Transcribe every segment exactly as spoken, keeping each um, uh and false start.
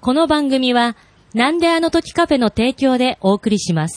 この番組はなんであの時カフェの提供でお送りします。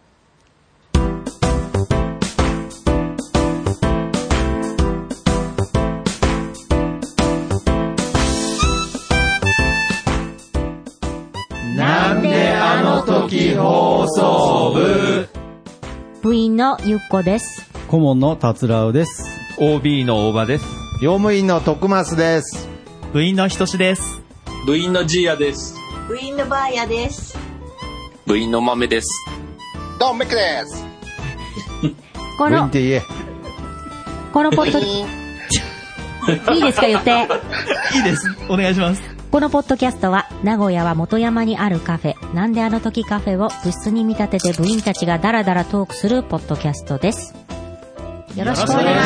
なんであの時放送部。 部員のゆっこです。 顧問の達郎です。 オービー の大場です。 用務員の徳増です。 部員のひとしです。 部員のジーヤです。 部員のバーヤです。 部員の豆です。 ドンメックです。 このって言え。 このポッドいいですか言って。 いいです。お願いします。 このポッドキャストは名古屋は元山にあるカフェなんであの時カフェを部室に見立てて部員たちがダラダラトークするポッドキャストです。よろしくお願いし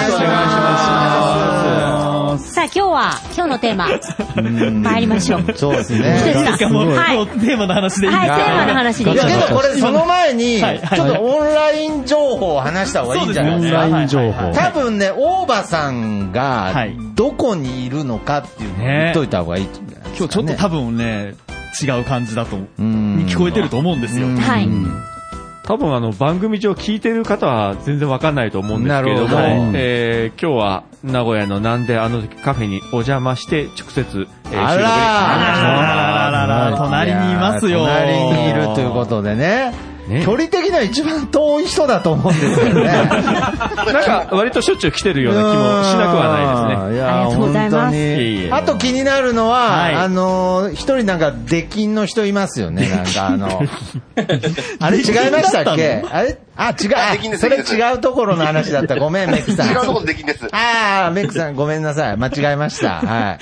ます。さあ今日は今日のテーマ参りましょう。 そうですね。 ですかもう、 はい、 もうテーマの話でいいですか。 はい、テーマの話でいい。 いやけどこれその前にちょはいはいっとオンライン情報を話した方がいいんじゃないですか。 オンライン情報。 多分ね大場さんがどこにいるのかっていうのを言っといた方がいいんじゃないですか、ね。 今日ちょっと多分ね違う感じだとに聞こえてると思うんですよ。 はい。 多分あの番組上聞いてる方は全然わかんないと思うんですけれども、 はいえー、今日は名古屋のなんであの時カフェにお邪魔して直接、えー、収録であらーあららら隣にいますよ。 隣にいるということでね。 ね、 距離的には一番遠い人だと思うんですよね。なんか割としょっちゅう来てるような気もしなくはないですね。 いやありがとうございます。 本当にいえいえあと気になるのは、 はい、 あの一人なんか出禁の人いますよね。なんかあのあれ違いましたっけ？あれあ違うあそれ違うところの話だった。ごめんメックさん。 違うところで出禁です。 ああメックさんごめんなさい間違えました。はい。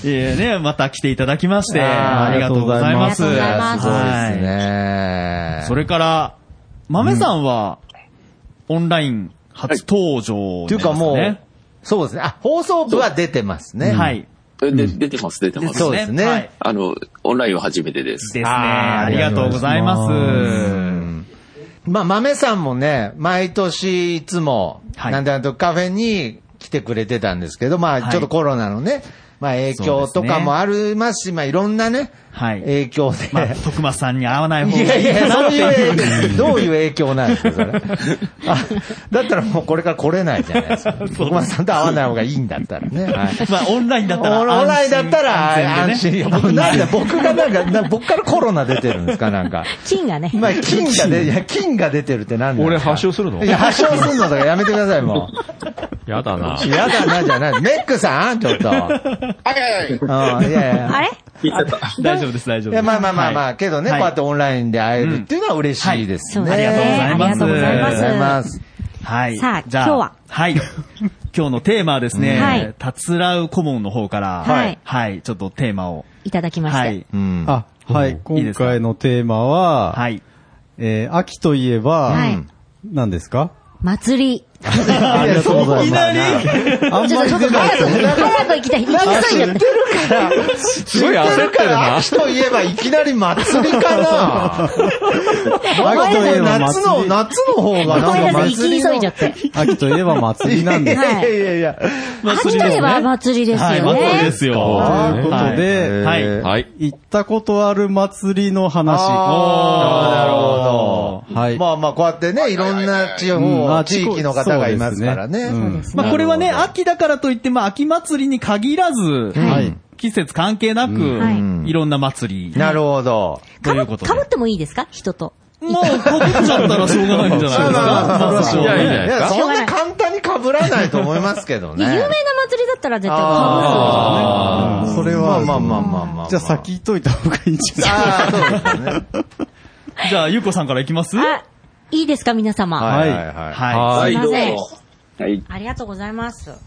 いやねまた来ていただきましてありがとうございます。 ありがとうございます。 すごいですね。 それから豆さんはオンライン初登場ですね。 というかもうそうですね。あ放送部は出てますね。 はい。 で出てます出てます。 そうですね。 はい、 あのオンラインは初めてです。 ですね。ありがとうございます。 まあ豆さんもね毎年いつも、はい、なんであのカフェに来てくれてたんですけど、まあちょっとコロナのね。まあ影響とかもありますし、まあいろんなね、はい、影響で。 まあ、徳間さんに会わない方がいい。 いやいや、そういう影響、どういう影響なんですか、それ。あ、だったらもうこれから来れないじゃないですか。徳間さんと会わない方がいいんだったらね。はい、 まあオンラインだったら安心。 オンラインだったら安心。ね、僕なんだ、僕がなんか、僕からコロナ出てるんですか、なんか。 菌がね。 まあ菌が出、いや、菌が出てるって何だ。 俺発症するの？ いや、発症するのとかやめてください、もう。 やだな。 やだな、じゃない。メックさんちょっと。はいはいはい。いやいや。 あれ大丈夫です、大丈夫です。 いや、まあまあまあまあ、けどね、こうやってオンラインで会えるっていうのは嬉しいですね。 ありがとうございます。 ありがとうございます。 はい。 さあ、今日ははい。今日のテーマはですね、たつらう顧問の方から、はい。はい。ちょっとテーマを。 いただきました。はい。 あ、はい。今回のテーマは、はい。えー、秋といえば、はい。何ですか？ 祭り。 ありがとうございます。いきなりあんまり出ない。 早く行きたい。行きたい言ってるから。 すごい焦ってるな。 秋といえばいきなり祭りかな。秋といえば夏の、夏の方がなんか祭り。 急いじゃって。 秋といえば祭りなんです。 いやいやいや。 秋といえば祭りですよね。 祭りですよ。 ということで、はい。行ったことある祭りの話。 なるほど。はい。まあまあこうやってね、いろんな地方、地域の方がいますからね。 まあこれはね、秋だからといって、まあ秋祭りに限らず、季節関係なく、いろんな祭り。 なるほど。 かぶってもいいですか？人と。 もうかぶっちゃったらしょうがないんじゃないですか。 いやいやいや、そんな簡単にかぶらないと思いますけどね。 有名な祭りだったら絶対かぶる。それは、 まあまあまあまあ。 じゃあ先言っといた方がいいんじゃないですか。 ああ、そうですね。 じゃあ、ゆうこさんからいきます？ いいですか皆様。 はいはいはい。 はい。 すいません。 はい。 ありがとうございます。 うん。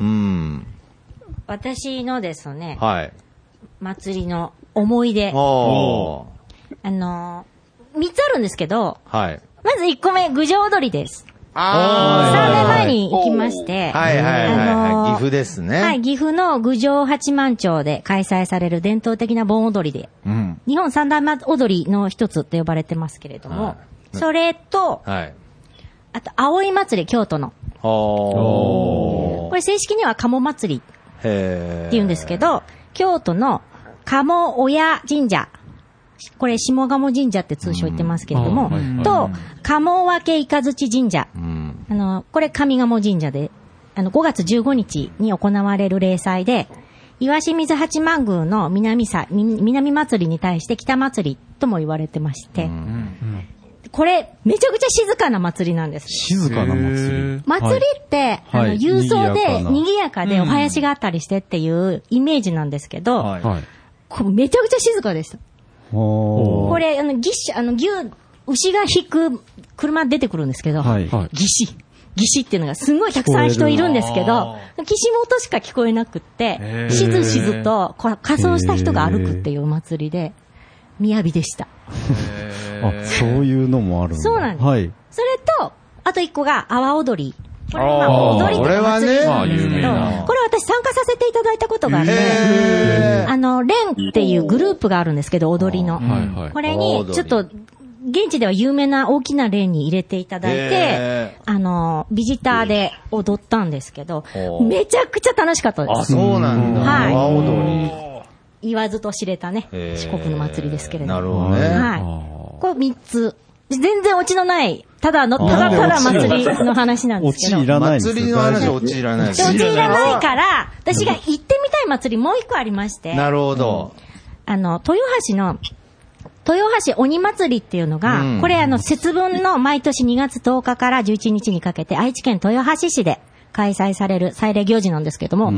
私のですね、 はい。 祭りの思い出。 おあの、三つあるんですけど、 はい。 まず一個目、郡上踊りです。 ああ。さんねんまえに行きまして、 はいはいはい。岐阜ですね。 はい、岐阜の郡上八幡町で開催される伝統的な盆踊りで、うん、日本三大踊りの一つと呼ばれてますけれども、はい、それと、はい、あと、葵祭り、京都の。これ正式には鴨祭りって言うんですけど、京都の鴨親神社。これ、下鴨神社って通称言ってますけれども、と、鴨分いかづち神社。あの、これ、上賀茂神社で、あの、ごがつじゅうごにちに行われる例祭で、石清水八幡宮の南さ、南祭りに対して北祭りとも言われてまして、これ、めちゃくちゃ静かな祭りなんです。 静かな祭り。 祭りって、あの、勇壮で、賑やかで、お囃子があったりしてっていうイメージなんですけど、これめちゃくちゃ静かでした。これ、あの、ぎっし、あの、牛、牛が引く車出てくるんですけど、ぎし、ぎしっていうのがすごいたくさん人いるんですけど、岸本しか聞こえなくって、しずしずと仮装した人が歩くっていうお祭りで、雅でした。 あ、そういうのもあるんだ。 そうなんです。 はい。 それと、あと一個が、阿波踊り。これ今、踊りって祭りなんですけど、これ私参加させていただいたことがあって、あの、レンっていうグループがあるんですけど、踊りの。これに、ちょっと、現地では有名な大きなレンに入れていただいて、あの、ビジターで踊ったんですけど、めちゃくちゃ楽しかったです。 あ、そうなんだ。 はい。 阿波踊り。 言わずと知れたね、四国の祭りですけれども。 なるほどね。 はい。これ三つ。全然オチのない、ただの、ただただ祭りの話なんですけど。 オチいらないんですよ。 祭りの話オチいらない。 オチいらないから、私が行ってみたい祭りもう一個ありまして。 なるほど。 あの、豊橋の、豊橋鬼祭りっていうのが、うん、これあの、節分の毎年にがつとおかからじゅういちにちにかけて愛知県豊橋市で開催される祭礼行事なんですけども、うん、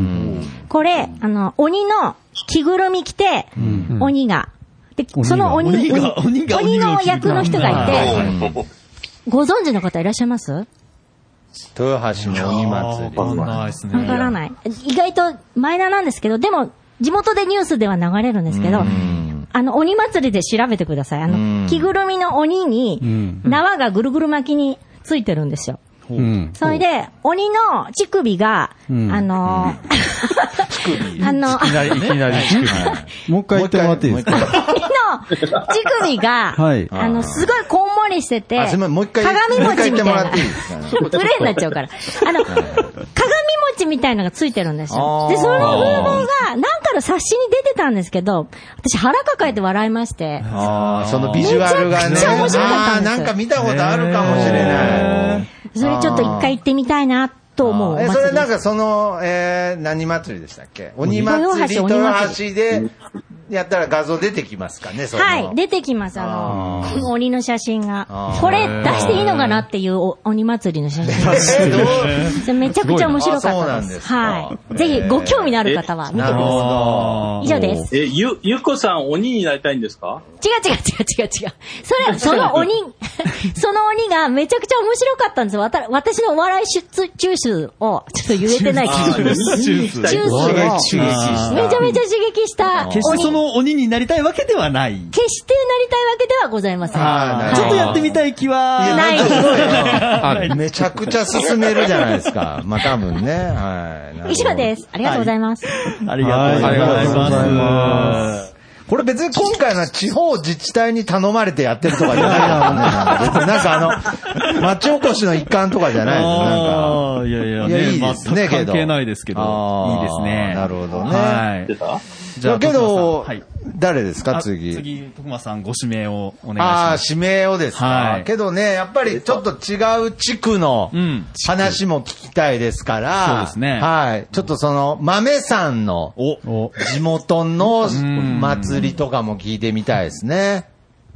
これ、あの、鬼の着ぐるみ着て、うん、鬼が、で、その鬼、鬼が、鬼が、鬼の役の人がいて、ご存知の方いらっしゃいます？ 豊橋の鬼祭り。 わからないですね。 わからない。意外とマイナーなんですけど、でも、地元でニュースでは流れるんですけど、あの、鬼祭りで調べてください。あの、着ぐるみの鬼に、縄がぐるぐる巻きについてるんですよ。うん、それで、鬼の乳首が、うん、あのー、あの、 いきなり、いきなり乳首。もう一回言ってもらっていいですか？ 鬼の乳首が、はい、あの、すごいこんもりしてて、鏡餅みたいな。プレーになっちゃうから。あの、鏡餅みたいなのがついてるんですよ。で、その風貌が、なんかの冊子に出てたんですけど、私腹抱えて笑いまして。 ああ、そのビジュアルがね。 めちゃくちゃ面白かったんです。 ああ、なんか見たことあるかもしれない。 それちょっと一回行ってみたいなと思う。 え、それなんかその、えー、何祭りでしたっけ？鬼祭り、豊橋でやったら画像出てきますかね？ はい、出てきます。あの、鬼の写真が。これ出していいのかなっていう鬼祭りの写真。めちゃくちゃ面白かったです。はい。ぜひご興味のある方は見てください。以上です。 え、ゆ、ゆこさん鬼になりたいんですか？ 違う違う違う違う違う。それ、その鬼、その鬼がめちゃくちゃ面白かったんですよ。わた、私のお笑い出、中枢を、ちょっと言えてないけど。中枢を。めちゃめちゃ刺激した鬼。 決してその鬼になりたいわけではない。 決してなりたいわけではございません。 ちょっとやってみたい気は。 ない。 めちゃくちゃ進めるじゃないですか。まあ多分ね。はい。 以上です。ありがとうございます。 ありがとうございます。 これ別に今回の地方自治体に頼まれてやってるとかじゃないだろうね。なんかあの、町おこしの一環とかじゃないですよ。なんか。 いやいや、 いや、いいですね、けど。 関係ないですけど。いいですね。 なるほどね。 はい。 じゃあけど、誰ですか、次。 次、徳間さんご指名をお願いします。 ああ、指名をですか。けどね、やっぱりちょっと違う地区の話も聞きたいですから。 そうですね。 はい。ちょっとその、豆さんの地元の祭りとかも聞いてみたいですね。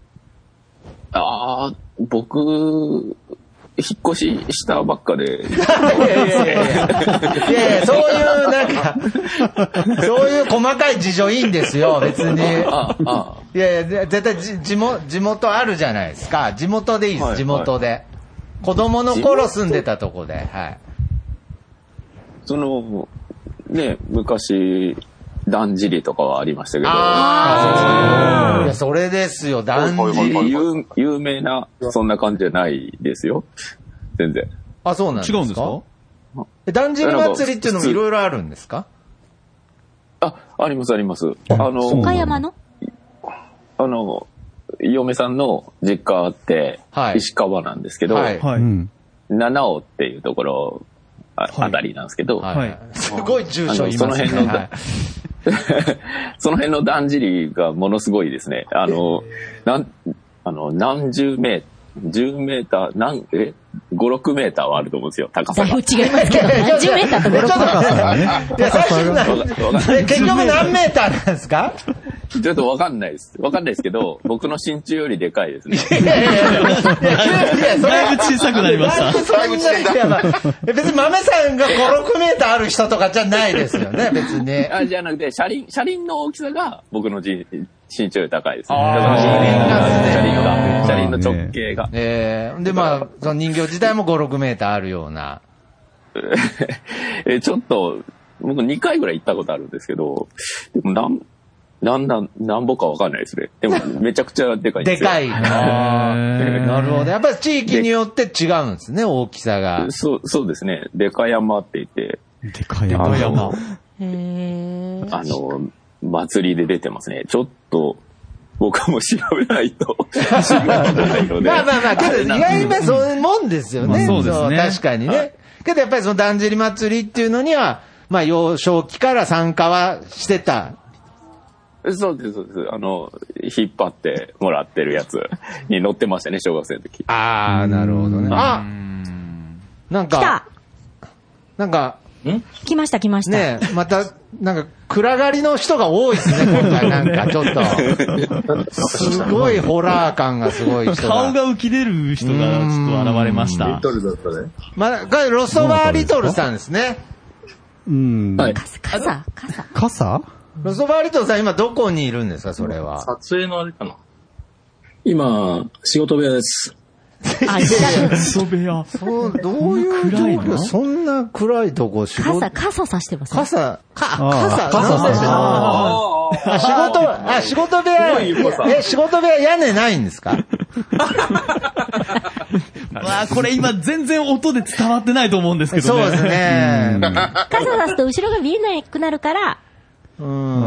ああ、僕、引っ越ししたばっかで。いやいやいやいや。いやいや、そういうなんか、そういう細かい事情いいんですよ、別に。ああいやいや、絶対じ地元、地元あるじゃないですか。地元でいいです、はい、地元で、はい。子供の頃住んでたとこで、はい。 その、ね、昔、だんじりとかはありましたけど。 ああ、いや、それですよ、だんじり。 有, 有名な、そんな感じじゃないですよ。全然。 あ、そうなんですか？ 違うんですか？ だんじり祭りっていうのもいろいろあるんですか？ あ、ありますあります。あの、 岡山のあの、嫁さんの実家って、石川なんですけど、はいはい、七尾っていうところ、あ, はい、あたりなんですけど、はい、 すごい住所言いますね。 その辺の、はい、 その辺のだんじりがものすごいですね。あの、なん、あの、何十メートル、じゅうメーター、なん、え ?ご、ろくメーターはあると思うんですよ、高さが。 だいぶ違いますけど、何十メーターとご、ろくメーター。 いや、最初結局何メーターなんですか？ ちょっとわかんないです。わかんないですけど、僕の身長よりでかいですね。 いやいやいや、 だいぶ小さくなりました。 だいぶ小さい。別に豆さんがご、ろくメーターある人とかじゃないですよね、別に。 あ、じゃなくて、車輪、車輪の大きさが僕の身長より高いですね。 あだから車輪が、車輪の直径が。 ええー、で、まあ、その人形自体もご、ろくメーターあるような。 え、ちょっと、僕にかいぐらい行ったことあるんですけど、でもなん、なんなん、なんぼかわかんないですね。でも、めちゃくちゃでかいんですよ。 でかい。なるほど。やっぱり地域によって違うんですね、大きさが。 そう、そうですね。でか山って言って。 でか山。 あの、 へあの、祭りで出てますね。ちょっと、僕も調べないと。調べないので。 まあまあまあ、けど意外にそういうもんですよね。 まあ、そうですね。 確かにね。はい、けどやっぱりそのだんじり祭りっていうのには、まあ幼少期から参加はしてた。 そうです、そうです。あの、引っ張ってもらってるやつに乗ってましたね、小学生の時。 ああ、なるほどね。あなんか、 来たなんか、 ん来ました来ました。 ねえ、また、なんか、暗がりの人が多いですね、今回。なんか、ちょっと。すごいホラー感がすごい人が。 顔が浮き出る人がちょっと現れました。 リトルだったね。 まあ、これロストバーリトルさんですね。 うん。 はい。傘、傘、傘。 傘ロストバーリトルさん、今どこにいるんですか、それは。 撮影のあれかな。 今、仕事部屋です。 あ、仕事部屋。 そう、どういう状況？そんな暗いとこ仕事。 傘、傘さしてます、 ね。傘、か、 傘、 傘さしてあ、仕事、あ、仕事部屋、え、仕事部屋屋根ないんですか？ わあ、これ今全然音で伝わってないと思うんですけどね。 そうですね。 傘さすと後ろが見えなくなるから、 うん。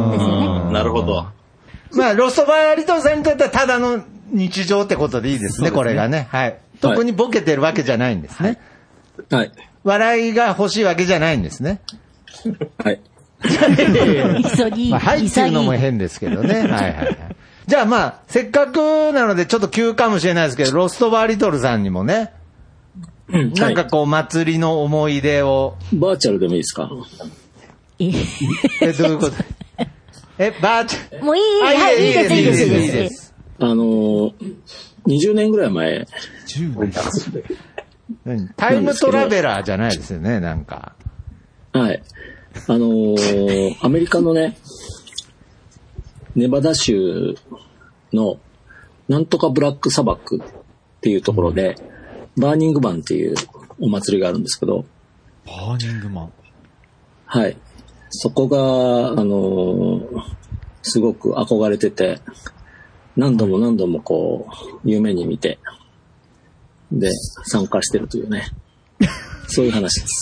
ですよね。 なるほど。 まあ、ロストバーリトルさんにとってはただの日常ってことでいいですね、これがね。はい。特にボケてるわけじゃないんですね。 はい。 笑いが欲しいわけじゃないんですね。 はい。 急ぎ。 まあ、はいっていうのも変ですけどね。はいはいはい。じゃあまあ、せっかくなのでちょっと急かもしれないですけど、ロストバーリトルさんにもね、うん、なんかこう、祭りの思い出を。 バーチャルでもいいですか？ え、 え、どういうことえ、バーチャル。 もういい、はい、いいです、いいです、いいです。いいですあのー、にじゅうねんぐらい前。 じゅうねんタイムトラベラーじゃないですよね、なんか。 はい。あのー、アメリカのね、ネバダ州のなんとかブラック砂漠っていうところで、バーニングマンっていうお祭りがあるんですけど。 バーニングマン。 はい。そこが、あのー、すごく憧れてて、何度も何度もこう、夢に見て、で、参加してるというね。そういう話です。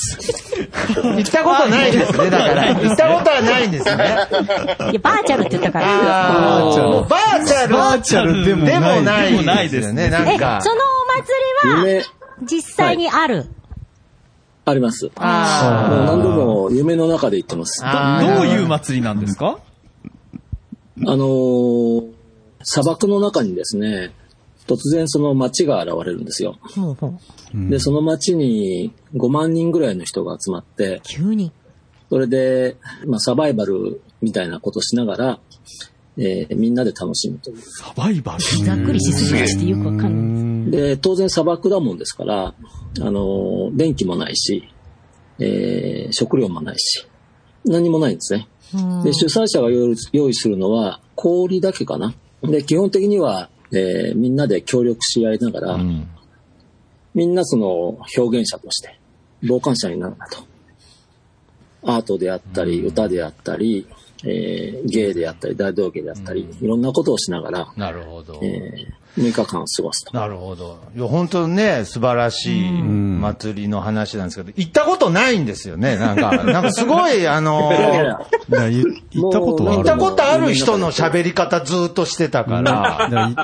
行ったことないですね、だから。行ったことはないんですね。いや、 バーチャルって言ったから。 バーチャル。バーチャル。 バーチャルでもない。 でもないですね、なんか。 そのお祭りは、実際にある。はい、 あります。あもう何度も夢の中で行ってます。 どういう祭りなんですか？ あのー、砂漠の中にですね、突然その町が現れるんですよ。うん、で、その町にごまんにんぐらいの人が集まって、 急に。 それで、まあ、サバイバルみたいなことしながら、えー、みんなで楽しむという。 サバイバルざっくりしすぎてしてよくわかんないです。で、当然砂漠だもんですから、あの、電気もないし、えー、食料もないし、何もないんですね。で、主催者が用意するのは氷だけかな。で、基本的には、えー、みんなで協力し合いながら、うん、みんなその表現者として傍観者になるなと。アートであったり、うん、歌であったり、えー、芸であったり、大道芸であったり、うん、いろんなことをしながら、 なるほど。 えー、むいかかんを過ごすと。 なるほど。いや、本当ね、素晴らしい祭りの話なんですけど、行ったことないんですよね、なんか。なんかすごい、あのー、 行ったことある行ったことある人の喋り方ずっとしてたから。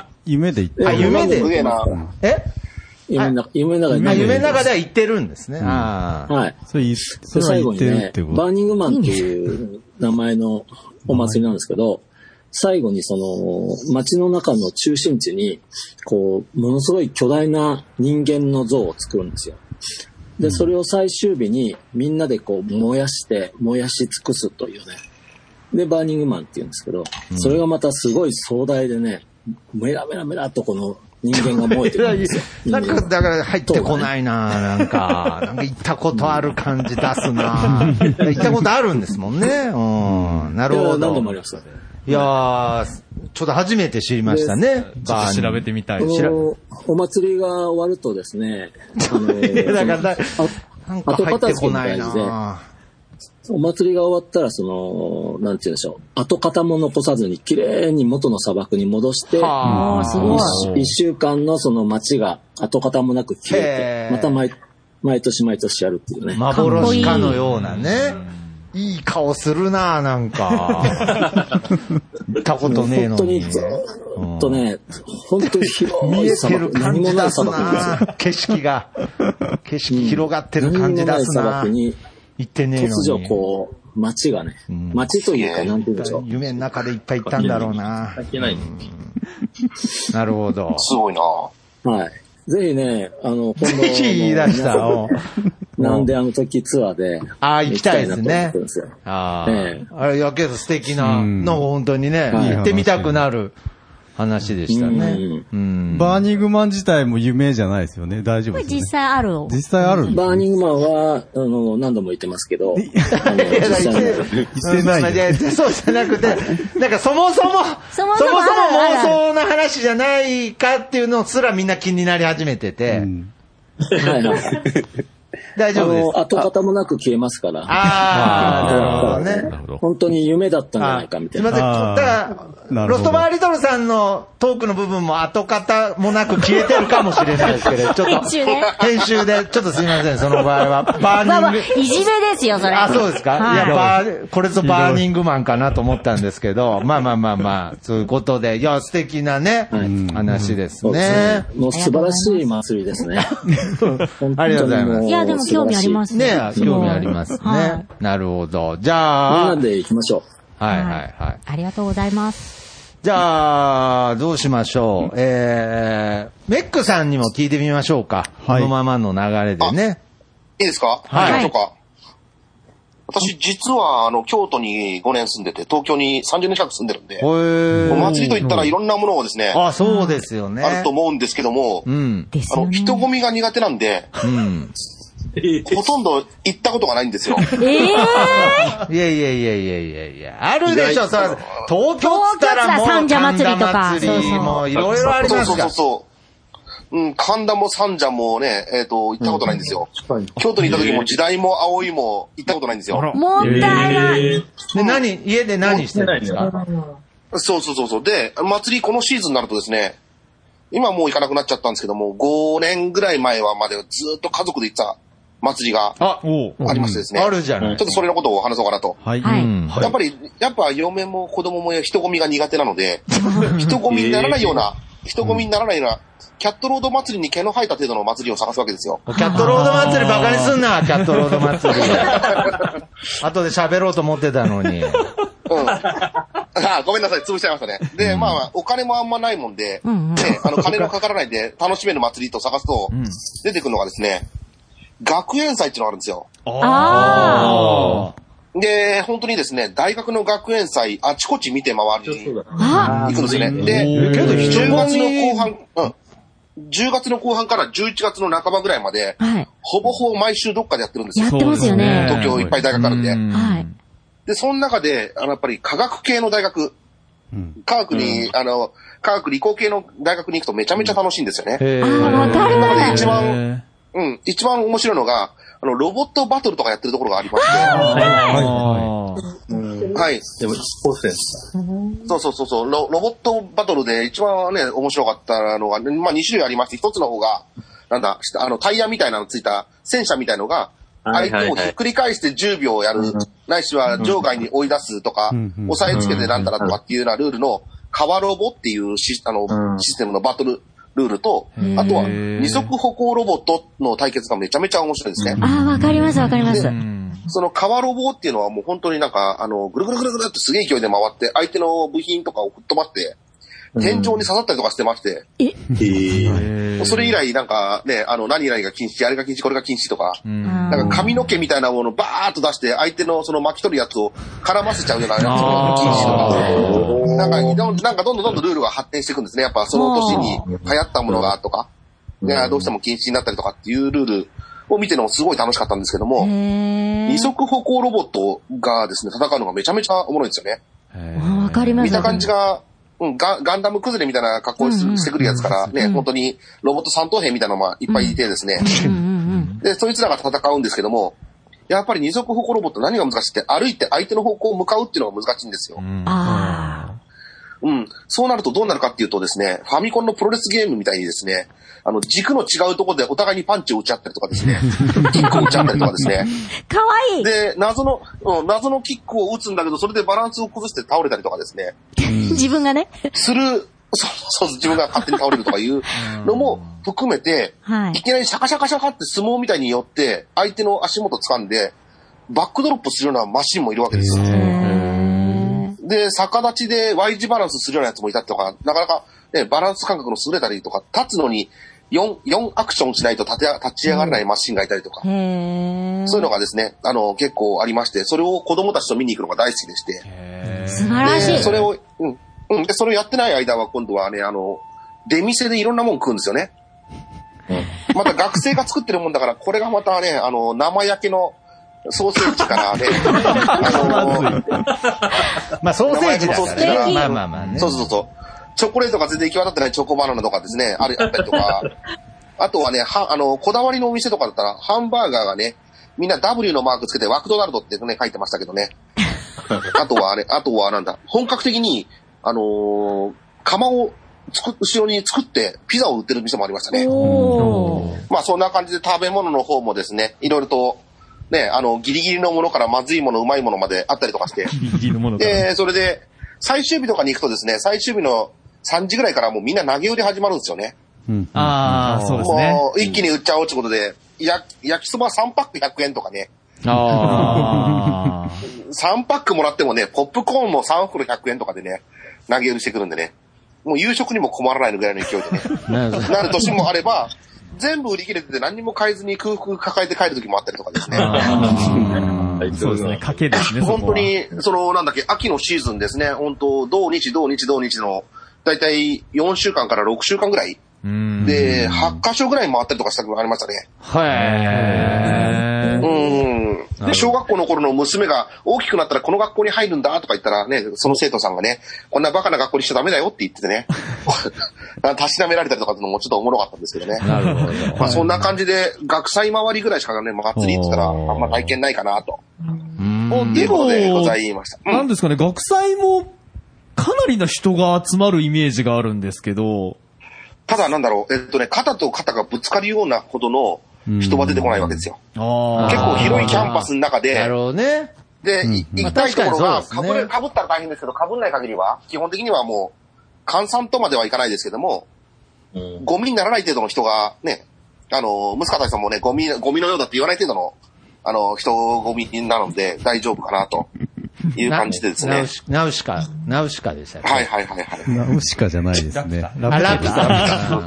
夢で行った。 あ、夢で。え夢の中、夢の中で。夢の中では行ってるんですね。ああ。はい。 それ、 それ最後にね、バーニングマンっていう名前のお祭りなんですけど、最後にその街の中の中心地にこうものすごい巨大な人間の像を作るんですよ。でそれを最終日にみんなでこう燃やして燃やし尽くすというね。でバーニングマンっていうんですけど、それがまたすごい壮大でね、メラメラメラとこの人間が燃えてるんですよ。 なんかだから入ってこないな、なんかなんか行ったことある感じ出すな。行ったことあるんですもんね。うん、なるほど。 何度もありましたね。 いやー、ちょっと初めて知りましたね。 ちょっと調べてみたい。 お祭りが終わるとですね、あのー、 だから後片付けも大事で、お祭りが終わったらそのなんて言うんでしょう、跡形も残さずに綺麗に元の砂漠に戻して、一週間のその街が跡形もなく消えて、また毎毎年毎年やるっていうね。 幻かのようなね。いい顔するな、なんか。行ったことねえのに。 本当にずっとね、本当に広い見えてる感じ出すな。景色が。景色広がってる感じ出すな。行ってねえのに。 突如こう、街がね、街というか、なんて言うんでしょう。 夢の中でいっぱい行ったんだろうな。なるほど。 すごいな。 はい。ぜひね、あの、今度。 ぜひ言い出した。 なんであの時ツアーで。 ああ、行きたいですね。ああ、ええ、あれ、やけど素敵なの、本当にね、行ってみたくなる話でしたね。 うん、バーニングマン自体も夢じゃないですよね。大丈夫です、ね。 実際ある。 実際ある。 バーニングマンは、あの、何度も言ってますけど。あの、実際に。言ってない。そうじゃなくて、なんかそもそも、そもそも妄想の話じゃないかっていうのすらみんな気になり始めてて。うん、はいはい。大丈夫です。 跡形もなく消えますから。 ああ、なるほどね。 本当に夢だったんじゃないかみたいな。 すいません。だから、ロストバーリトルさんのトークの部分も跡形もなく消えてるかもしれないですけど、ちょっと、編集で、編集で、ちょっとすいません、その場合は。バーニング。まあまあ、 いじめですよ、それ。 あ、そうですか、はい、いや、バー、これぞバーニングマンかなと思ったんですけど、まあまあまあまあ、そういうことで、いや、素敵なね、はい、話ですね。 もう素晴らしい祭りですね。 ありがとうございます。 いや、でも興味ありますね。 ね、興味ありますね。はい、なるほど。じゃあ。 みんなで行きましょう。はいはいはい。 ありがとうございます。 じゃあ、どうしましょう。えー、メックさんにも聞いてみましょうか。はい、このままの流れでね。 いいですか？はい。行きましょうか。私、実は、あの、京都にごねん住んでて、東京にさんじゅうねん近く住んでるんで、お祭りといったらいろんなものをですね、 あ、そうですよね。 あると思うんですけども、うん、あの、人混みが苦手なんで、うん、ほとんど行ったことがないんですよ。えー、 いやいやいやいやいやいや、あるでしょ、さ、東京っつったらもう三社祭りとか、 そうそうもいろいろありますから。 そうそうそう。うん、神田も三社もね、えっ、ー、と、行ったことないんですよ。うん、京都にいた時も時代も葵も行ったことないんですよ。 もったいない。 で、何、家で何してるんですか？ そうそうそうそう。で、祭りこのシーズンになるとですね、今もう行かなくなっちゃったんですけども、ごねんぐらい前はまでずっと家族で行った祭りがありましてですね。 あるじゃない。 ちょっとそれのことを話そうかなと。 はい。 やっぱり、やっぱ嫁も子供も人混みが苦手なので、人混みにならないような、人混みにならないような、キャットロード祭りに毛の生えた程度の祭りを探すわけですよ。 キャットロード祭りバカにすんな、キャットロード祭り。後で喋ろうと思ってたのに。うん。 あ、ごめんなさい、潰しちゃいましたね。で、うん、まあ、お金もあんまないもんで、うんうん、ね、あの、金のかからないで楽しめる祭りと探すと、うん、出てくるのがですね、学園祭っていうのがあるんですよ。ああ。で、本当にですね、大学の学園祭、あちこち見て回りに行くんですよね。で、じゅうがつの後半、うん。じゅうがつの後半からじゅういちがつの半ばぐらいまで、はい、ほぼほぼ毎週どっかでやってるんですよ。 やってますよね。 東京いっぱい大学あるんで。 はい。 で、その中で、あの、やっぱり科学系の大学、うん、科学に、うん、あの、科学理工系の大学に行くとめちゃめちゃ楽しいんですよね。 ああ、わかる。 なので一番、うん、一番面白いのが、あの、ロボットバトルとかやってるところがありまして。はい。はい。でも、スポーツです。そうそうそうそうロ。ロボットバトルで一番ね、面白かったのが、まあに種類ありまして、一つの方が、なんだ、あの、タイヤみたいなのついた戦車みたいのが、相手をひっくり返してじゅうびょうやる、ないしは場外に追い出すとか、押さえつけてなんたらとかっていうようなルールの、川ロボっていうシあのシステムのバトルルールと、あとは二足歩行ロボットの対決がめちゃめちゃ面白いですね。 ああ、わかりますわかります。 その川ロボっていうのはもう本当になんか、あの、ぐるぐるぐるぐるってすげえ勢いで回って、相手の部品とかを吹っ飛ばして、天井に刺さったりとかしてまして。ええそれ以来なんかね、あの、何々が禁止、あれが禁止、これが禁止とか、なんか髪の毛みたいなものをバーッと出して、相手のその巻き取るやつを絡ませちゃうようなやつも禁止とか、なんか、なんかどんどんどんどんルールが発展していくんですね。やっぱその年に流行ったものがとか、ね、どうしても禁止になったりとかっていうルールを見てるのもすごい楽しかったんですけども、二足歩行ロボットがですね、戦うのがめちゃめちゃおもろいんですよね。 わかります。 見た感じが、うん、ガ, ガンダム崩れみたいな格好をしてくるやつからね、うん、本当にロボット三等兵みたいなのがいっぱいいてですね、うん、で、そいつらが戦うんですけども、やっぱり二足歩行ロボット何が難しいって歩いて相手の方向を向かうっていうのが難しいんですよ。うん、あうん。そうなるとどうなるかっていうとですね、ファミコンのプロレスゲームみたいにですね、あの、軸の違うところでお互いにパンチを打ち合ったりとかですね、キックを打ち合ったりとかですね。 かわいい。 で、謎の、うん、謎のキックを打つんだけど、それでバランスを崩して倒れたりとかですね。 自分がね。 する、そうそう、自分が勝手に倒れるとかいうのも含めて、はい、いきなりシャカシャカシャカって相撲みたいに寄って、相手の足元掴んで、バックドロップするようなマシンもいるわけですよ。で、逆立ちで Y 字バランスするようなやつもいたりとか、なかなか、ね、バランス感覚の優れたりとか、立つのに4、4アクションしないと立て、立ち上がれないマシンがいたりとか、うん、そういうのがですね、あの、結構ありまして、それを子供たちと見に行くのが大好きでして。 素晴らしい。 それを、うん、うん。で、それをやってない間は今度はね、あの、出店でいろんなもん食うんですよね。また学生が作ってるもんだから、これがまたね、あの、生焼けの、ソーセージからね、あのー、まあソーセージだからね。まあまあまあね。 そうそうそう。チョコレートが全然行き渡ってないチョコバナナとかですね、あれあったりとか、あとはね、は、あの、こだわりのお店とかだったら、ハンバーガーがね、みんな ダブリュー のマークつけてワクドナルドってね、書いてましたけどね。あとはあれ、あとはなんだ、本格的に、あのー、釜をつく、後ろに作ってピザを売ってる店もありましたね。まあそんな感じで食べ物の方もですね、いろいろと、ね、あの、ギリギリのものからまずいもの、うまいものまであったりとかして。ギリギリのものから。で、それで、最終日とかに行くとですね、最終日のさんじぐらいからもうみんな投げ売り始まるんですよね。 うん、ああ、そうですね。 もう一気に売っちゃおうってことで、や、焼きそばさんパックひゃくえんとかね。ああ。さんパックもらってもね、ポップコーンもさん袋ひゃくえんとかでね、投げ売りしてくるんでね。もう夕食にも困らないぐらいの勢いでね。なる年もあれば、全部売り切れてて何にも買えずに空腹抱えて帰る時もあったりとかですね。 そうですね、賭けですね。 本当に、その、なんだっけ、秋のシーズンですね。本当、同日、同日、同日の、だいたいよんしゅうかんからろくしゅうかんぐらい。で、はちカ所ぐらい回ったりとかした時もありましたね。へー。うん。で、小学校の頃の娘が大きくなったらこの学校に入るんだとか言ったらね、その生徒さんがね、こんなバカな学校にしちゃダメだよって言っててね、たしなめられたりとかっていうのもちょっとおもろかったんですけどね。なるほど。まあそんな感じで、学祭回りぐらいしかね、祭りって言ったらあんま体験ないかなと。 っていうことでございました。うん、なんですかね、学祭もかなりの人が集まるイメージがあるんですけど、 ただなんだろう、えっとね、肩と肩がぶつかるようなほどの人は出てこないわけですよ。あ結構広いキャンパスの中で、 なるほどね。 で、行きたいところがかぶる、かぶったら大変ですけど、かぶんない限りは、基本的にはもう、閑散とまではいかないですけども、うん、ゴミにならない程度の人がね、あの、息子たちさんもね、ゴミ、ゴミのようだって言わない程度の、あの、人ゴミなので大丈夫かなと。いう感じでですね。 ナウシカ、ナウシカでしたね。 はいはいはいはい。 ナウシカじゃないですね。 ラピュタ。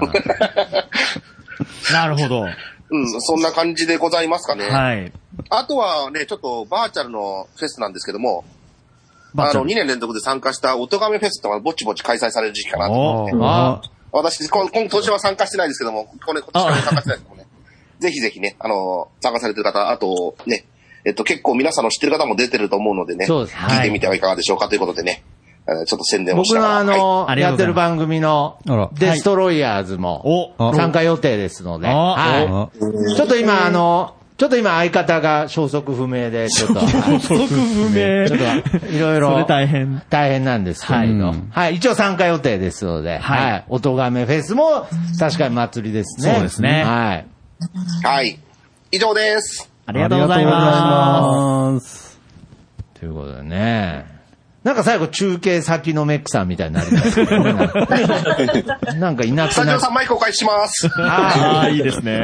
なるほど。 うん、そんな感じでございますかね。 はい。 あとはね、ちょっとバーチャルのフェスなんですけども、あの、にねん連続で参加したおとがめフェスとかぼちぼち開催される時期かなと思って、ね。私、今年は参加してないですけども、これ、今年は参加してないですけどもね。ぜひぜひね、あの、参加されてる方、あとね、えっと、結構皆さんの知ってる方も出てると思うのでね。そうです。聞いてみてはいかがでしょうかということでね。ちょっと宣伝をしながら。 僕のあの、はい、やってる番組のデストロイヤーズも参加予定ですので。はい。ちょっと今あの、ちょっと今相方が消息不明で、ちょっと。 消息不明。 ちょっといろいろ。 それ大変。 大変なんですけれど。はい。はい、一応参加予定ですので。はい。はい、おとがめフェスも確かに祭りですね。 そうですね。 はい。 はい。以上です。 ありがとうございます。 ということでね。なんか最後中継先のメックさんみたいになりましたけどね。なんかいなくなっスタジオさんマイクお返しします。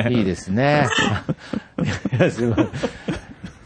ああ、いいですね。 いいですね。とい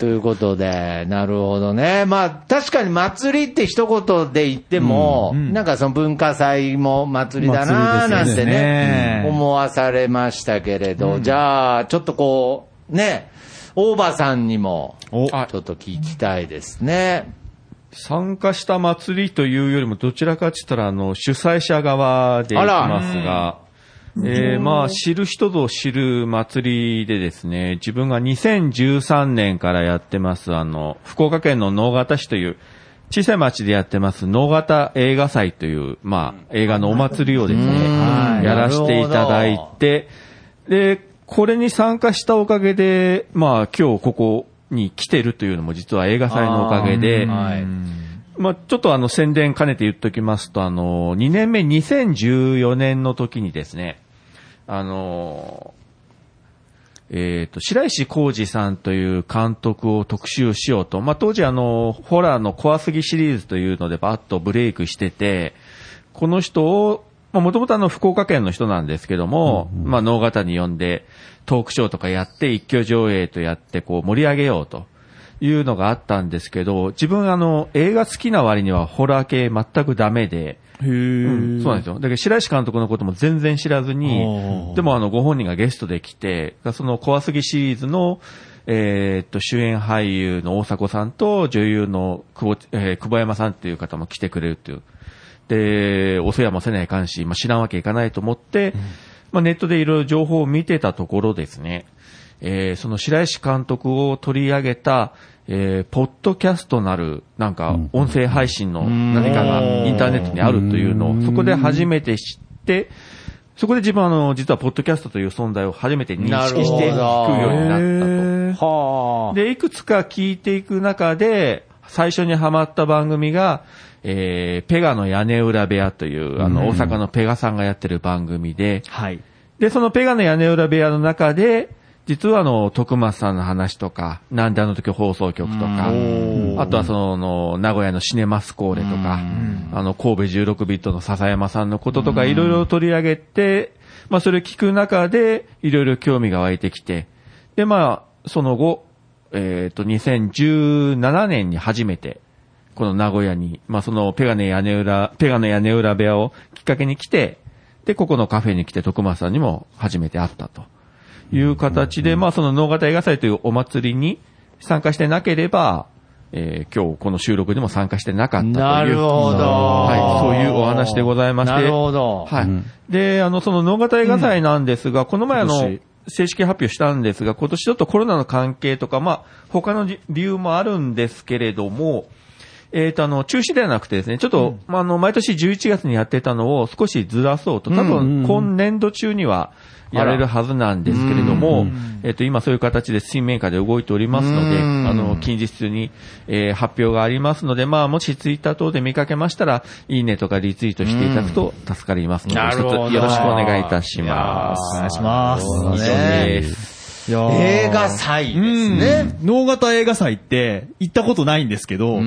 ということで、なるほどね。まあ、確かに祭りって一言で言っても、うんうん、なんかその文化祭も祭りだなーなんてね、ね思わされましたけれど、うん、じゃあ、ちょっとこう、ね、大場さんにも、ちょっと聞きたいですね。 参加した祭りというよりも、どちらかって言ったら、あの、主催者側で行きますが、えー、まあ、知る人ぞ知る祭りでですね、自分がにせんじゅうさんねんからやってます、あの、福岡県の直方市という、小さい町でやってます、直方映画祭という、まあ、映画のお祭りをですね、やらせていただいて、で、これに参加したおかげで、まあ、今日ここに来てるというのも実は映画祭のおかげで、まあ、ちょっとあの、宣伝兼ねて言っときますと、あの、にねんめにせんじゅうよねんの時にですね、あの、えっと、白石浩二さんという監督を特集しようと、まあ、当時あの、ホラーの怖すぎシリーズというのでバッとブレイクしてて、この人を、まあ、もともとあの、福岡県の人なんですけども、うんうん、まあ、能形に呼んで、トークショーとかやって、一挙上映とやって、こう、盛り上げようというのがあったんですけど、自分あの、映画好きな割にはホラー系全くダメで、へー、うん、そうなんですよ。だけど白石監督のことも全然知らずに、でもあのご本人がゲストで来て、その怖すぎシリーズの、えー、っと、主演俳優の大迫さんと女優の久保、えー、久保山さんっていう方も来てくれるっていう。で、お世話もせないかんし、まあ、知らんわけいかないと思って、うん、まあ、ネットでいろいろ情報を見てたところですね、えー、その白石監督を取り上げた、えー、ポッドキャストなる、なんか、音声配信の何かがインターネットにあるというのを、そこで初めて知って、そこで自分はあの、実はポッドキャストという存在を初めて認識して聞くようになったと。で、いくつか聞いていく中で、最初にハマった番組が、えー、ペガの屋根裏部屋という、あの、大阪のペガさんがやってる番組で、はい。で、そのペガの屋根裏部屋の中で、実はあの、徳松さんの話とか、なんであの時放送局とか、あとはその、名古屋のシネマスコーレとか、あの、神戸じゅうろくビットの笹山さんのこととか、いろいろ取り上げて、まあそれ聞く中で、いろいろ興味が湧いてきて、でまあ、その後、えっと、にせんじゅうななねんに初めて、この名古屋に、まあその、ペガの屋根裏、ペガの屋根裏部屋をきっかけに来て、で、ここのカフェに来て徳松さんにも初めて会ったと。いう形で、まあその能形映画祭というお祭りに参加してなければ、えー、今日この収録にも参加してなかったという。 なるほど。 はい、そういうお話でございまして。 なるほど。 はい。で、あの、その能形映画祭なんですが、うん、この前あの、正式発表したんですが、今年ちょっとコロナの関係とか、まあ他の理由もあるんですけれども、えっと、あの、中止ではなくてですね、ちょっと、うん、まあ、あの、毎年じゅういちがつにやってたのを少しずらそうと、多分、今年度中にはやれるはずなんですけれども、えっと、今そういう形で水面下で動いておりますので、あの、近日に、えー、発表がありますので、まあ、もしツイッター等で見かけましたら、いいねとかリツイートしていただくと助かりますので、一つよろしくお願いいたします。 お願いします。 以上です。 映画祭ですね。 能形映画祭って行ったことないんですけど、うん、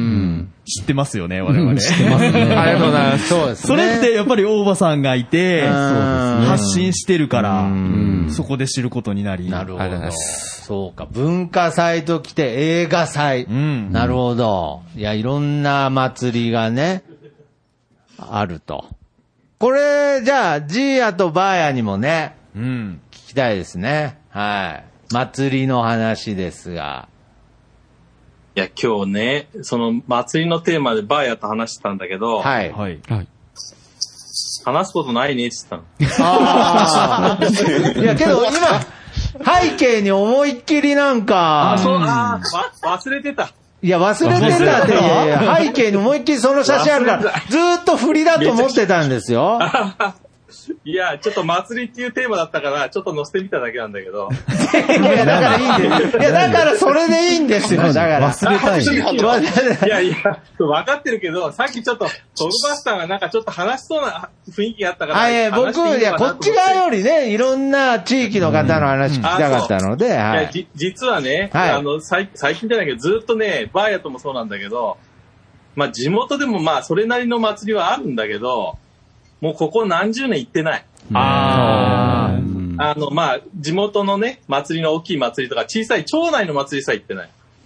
知ってますよね、我々。 知ってますね。ありがとうございます。 そうですね。それってやっぱり大場さんがいて、発信してるから、そこで知ることになり。 なるほど。そうか。文化祭と来て映画祭。うん、なるほど。いや、いろんな祭りがね、あると。これ、じゃあ、ジーヤとバーヤにもね、うん、聞きたいですね。はい。祭りの話ですが。 いや、今日ね、その祭りのテーマでバーヤと話してたんだけど、はい。はい。話すことないねって言ってたの。ああ。 いや、けど今、背景に思いっきりなんか。 あ、そう、あわ、忘れてた。 いや、忘れてたって、いやいや背景に思いっきりその写真あるから、ずーっと振りだと思ってたんですよ。 いや、ちょっと祭りっていうテーマだったから、ちょっと載せてみただけなんだけど。 いや、だからいいんです。いや、だからそれでいいんですよ、だから。 忘れたい。 いやいや、分かってるけど、さっきちょっと、トグバスターがなんかちょっと話しそうな雰囲気があったから。 はい、僕、いや、こっち側よりね、いろんな地域の方の話聞きたかったので、はい。いや、 じ、実はね、はい、あの、最近じゃないけど、ずっとね、バーヤともそうなんだけど、まあ、地元でもまあ、それなりの祭りはあるんだけど、もうここ何十年行ってない。ああ。あの、まあ、地元のね、祭りの大きい祭りとか、小さい町内の祭りさえ行ってない。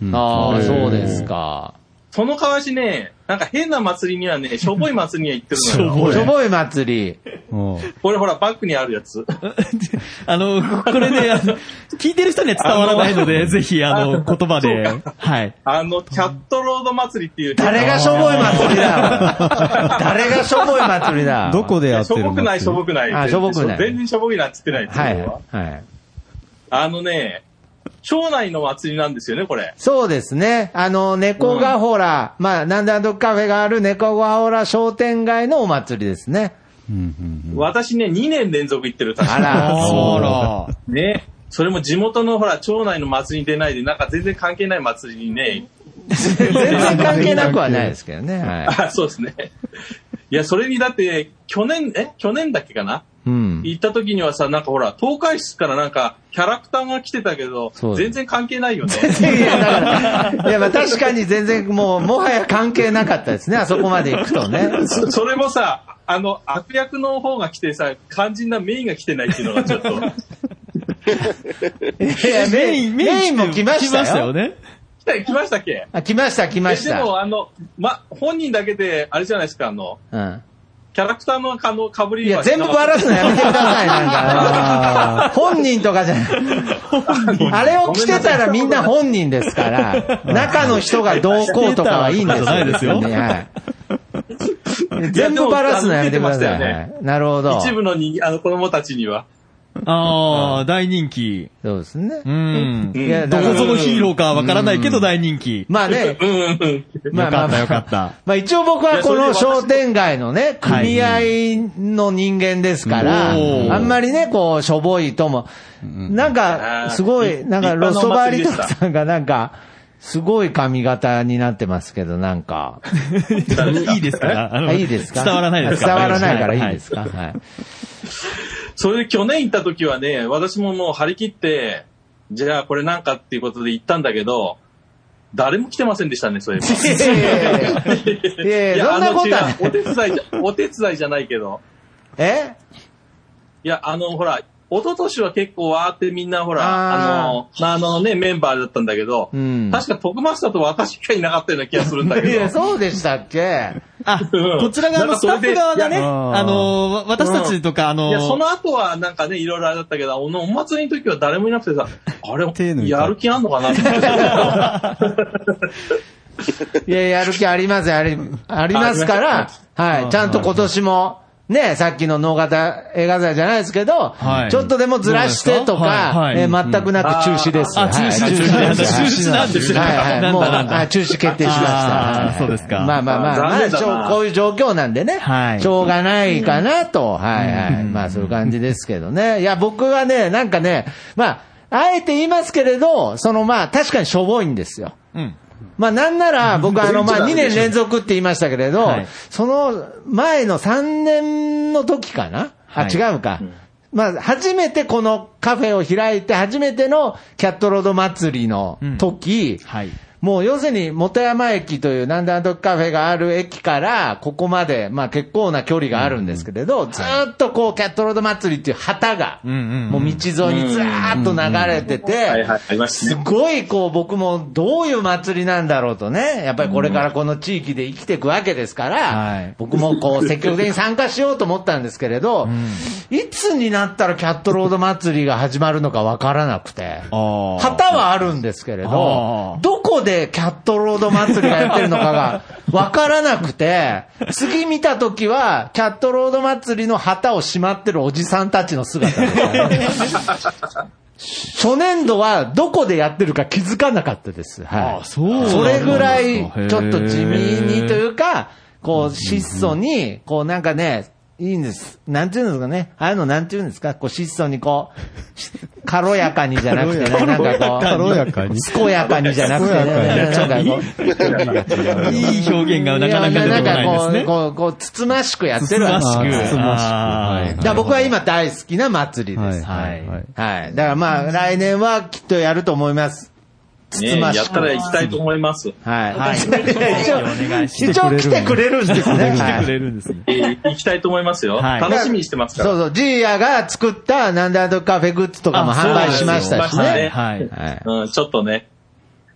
ああ、そうですか。 その代わしね、なんか変な祭りにはね、しょぼい祭りには行ってるのよ。 しょぼい祭り。 これほら、バックにあるやつ。 あの、これね、聞いてる人には伝わらないので、ぜひ、あの、言葉で。はい。 あの、キャットロード祭りっていう。 誰がしょぼい祭りだ誰がしょぼい祭りだどこでやってるの？ しょぼくない、しょぼくない。 あ、しょぼくない。 全然しょぼくないって言ってないですよ。 はい。はい。 あのね、町内の祭りなんですよね、これ。 そうですね。あの、猫がほら、うん、まあ、なんだんどカフェがある猫がほら商店街のお祭りですね。 うんうんうん、私ね、にねん連続行ってる、確かに。あら、そう。 ね。それも地元のほら、町内の祭りに出ないで、なんか全然関係ない祭りにね。 全然関係なくはないですけどね。はい。 あ、そうですね。いや、それにだって、去年、え去年だっけかなうん、行った時にはさ、なんかほら、東海室からなんか、キャラクターが来てたけど、全然関係ないよね。 いや、だから、いや、まあ確かに全然もう、もはや関係なかったですね、あそこまで行くとね。 そ, それもさ、あの、悪役の方が来てさ、肝心なメインが来てないっていうのがちょっと。いや、 メイン、メインも来ましたよ。来ましたよね。 来, 来ましたっけあ、来ました、来ました。 でも、あの、ま、本人だけで、あれじゃないですか、あの、うん。キャラクターのかの被り。 いや、全部バラすのやめてください、なんか。本人とかじゃない。あれを着てたらみんな本人ですから、中の人がどうこうとかはいいんですよ。 ないですよ。 はい、全部バラすのやめてください。ね、なるほど。 一部のにあの子供たちには。 ああ、大人気。 そうですね。 うん。いや、どこぞのヒーローかわからないけど大人気。 まあね。 まあまあまあよかった。 まあ一応僕はこの商店街のね、組合の人間ですから、あんまりね、こう、しょぼいとも、なんか、すごい、なんか、ロストバーリトさんがなんか、すごい髪型になってますけど、なんか。 いいですか？ いいですか？ 伝わらないですか？ 伝わらないからいいですか？はい。 それで去年行った時はね、私ももう張り切って、じゃあこれなんかっていうことで行ったんだけど、誰も来てませんでしたね、そういえば。 いやいや、そんなことはお手伝いじゃ、お手伝いじゃないけど。 えいや、あの、ほら、一昨年は結構わーってみんなほら、あ, あの、あのね、メンバーだったんだけど、うん、確か徳マスターと私しかいなかったような気がするんだけど。 いや、そうでしたっけあ、こちら側のスタッフ側がね、あの、私たちとか、あの、 いや、その後はなんかね、いろいろあれだったけど、お祭りの時は誰もいなくてさ、あれ、やる気あんのかなって思っていや、やる気あります、あり、ありますから、はい、ちゃんと今年も、ね、さっきの能型映画祭じゃないですけど、はい、ちょっとでもずらしてとか、はいはい、えー、全くなく中止です。 あ、中止、中止なんです。中止なんです。 はいはい。もう、あ、中止決定しました。 あ、そうですか。 まあまあまあ、まあ、こういう状況なんでね、はい、しょうがないかなと、はいはい。まあそういう感じですけどね。いや、僕はね、なんかね、まあ、あえて言いますけれど、そのまあ、確かにしょぼいんですよ。うん。まあなんなら僕はあのまあにねん連続って言いましたけれど、はい、その前のさんねんの時かな、あ、違うか。まあ初めてこのカフェを開いて初めてのキャットロード祭りの時、うん、はい、もう要するに元山駅というなんであの時カフェがある駅からここまでまあ結構な距離があるんですけれど、ずーっとこうキャットロード祭りっていう旗がもう道沿いにずーっと流れてて、すごいこう僕もどういう祭りなんだろうとね、やっぱりこれからこの地域で生きていくわけですから、僕もこう積極的に参加しようと思ったんですけれど、いつになったらキャットロード祭りが始まるのかわからなくて、旗はあるんですけれど、どこでキャットロード祭りがやってるのかが分からなくて、次見たときはキャットロード祭りの旗をしまってるおじさんたちの姿でしたね。初年度はどこでやってるか気づかなかったです。はい。あ、そう。それぐらいちょっと地味にというか、こう質素に、こうなんかね、いいんです。なんていうんですかね。ああいうのなんていうんですか。こう質素にこう、軽やかにじゃなくてね、なんかこう、 軽やかに。 健やかにじゃなくてね、なんかこう、いい表現がなかなか出てこないですね。 こう、こう、つつましくやってるわけです。つつましく。はい。だから僕は今大好きな祭りです。はい。はい。だからまあ、来年はきっとやると思います。 ね、やったら行きたいと思います。 はい。はい。一応、一応来てくれるんですね。 来てくれるんですね。 行きたいと思いますよ。はい、楽しみにしてますから。 そうそう。ジーヤが作ったなんであのカフェグッズとかも販売しましたしね。 はい。はい。うん、ちょっとね。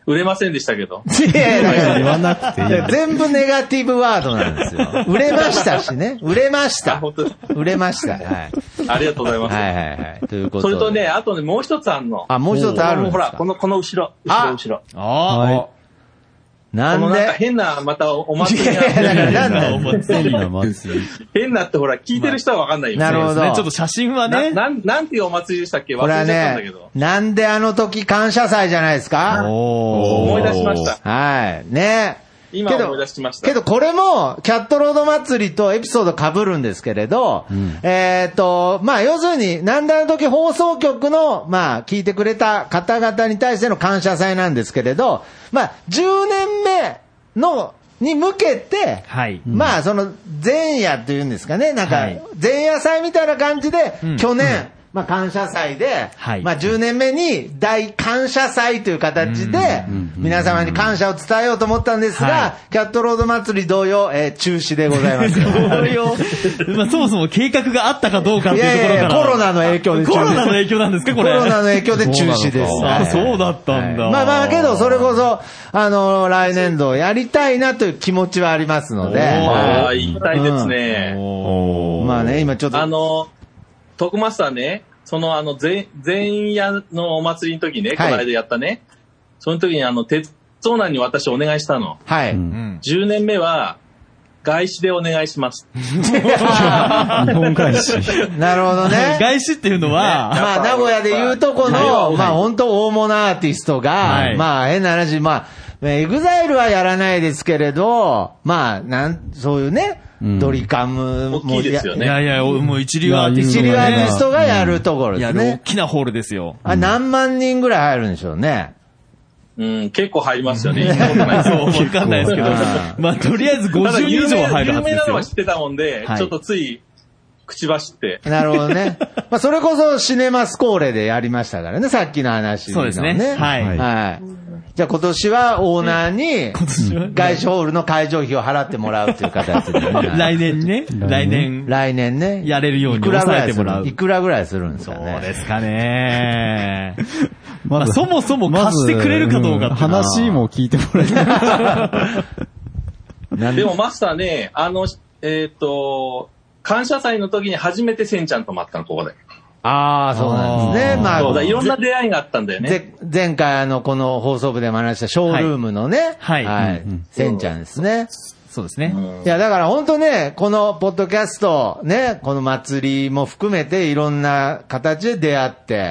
売れませんでしたけど。 いやいや、 言わなくていい。 全部ネガティブワードなんですよ。売れましたしね。売れました。売れました。はい。 ありがとうございます。 はいはいはい。ということそれとね、あとね、もう一つあんの。 あ、もう一つあるんですか。 ほら、この、この後ろ。後ろ、後ろ。 ああ。はい。なんでこのなんか変な、またお祭りが。 いやいや、だからなんだお祭りの祭り。 変なってほら、聞いてる人はわかんないよね。 なるほど。 ちょっと写真はね。 な、なん、なんていうお祭りでしたっけ忘れちゃったんだけど。 なんであの時感謝祭じゃないですか。 思い出しました。 はい。ね。 今思い出しました。 けどこれも、キャットロード祭りとエピソード被るんですけれど、うん、えっと、まあ、要するに、なんであの時放送局の、まあ、聞いてくれた方々に対しての感謝祭なんですけれど、まあ、じゅうねんめの、に向けて、はい、まあ、その、前夜っていうんですかね、なんか、前夜祭みたいな感じで、うん、去年、うんまあ、感謝祭で、はい、まあ、じゅうねんめに大感謝祭という形で、皆様に感謝を伝えようと思ったんですが、はい、キャットロード祭り同様、えー、中止でございます。 同様。まあ、そもそも計画があったかどうかっていうところから。いやいやコロナの影響で中止。 コロナの影響なんですか、これ。 コロナの影響で中止です。 あ、そうだったんだ。はい、 まあまあ、けど、それこそ、あの、来年度やりたいなという気持ちはありますので。 ああ、行きたいですね。 うん、まあね、今ちょっと。 あの、徳マスターね、そのあの前、前夜のお祭りの時ね、この間やったね、はい、その時にあの、鉄道内に私お願いしたの。 はい。うん、じゅうねんめは、外資でお願いします。 日本外資。 なるほどね。 外資っていうのは、 ね、まあ、名古屋で言うとこの、まあ、本当大物アーティストが、はい、まあ、変な話、まあ、エグザイルはやらないですけれど、まあ、なん、そういうね、うん、ドリカムも。 大きいですよね。 いやいや、もう一流アーティスト、ね。一流アーティストがやるところですね。 いや、大きなホールですよ。 あ、何万人ぐらい入るんでしょうね。 うん、結構入りますよね。 そう、わかんないですけど。まあ、とりあえずごじゅうにん以上は入るはずですよ。 有名なのは知ってたもんで、はい、ちょっとつい、口走って。 なるほどね。まあ、それこそシネマスコーレでやりましたからね、さっきの話、ね。 そうですね。はい。 はい。じゃあ今年はオーナーに、外資ホールの会場費を払ってもらうという形で、ね。 来年ね。来年。 来年ね。 やれるように抑えてもらう。 いくらぐらいするんですかね。 そうですかね。まあ、そもそも貸してくれるかどうかって、 うん、話も聞いてもらえない。でもマスターね、あの、えっ、ー、と、感謝祭の時に初めてセンちゃんと待ったの、ここで。 ああ、そうなんですね。まあ、 そうだ、いろんな出会いがあったんだよね。 前回あの、この放送部でも話したショールームのね。はい。はい。センちゃんですね。 そうですね。 いや、だから本当ね、このポッドキャスト、ね、この祭りも含めていろんな形で出会って、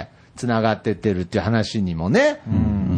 繋がってってるっていう話にもね。うん。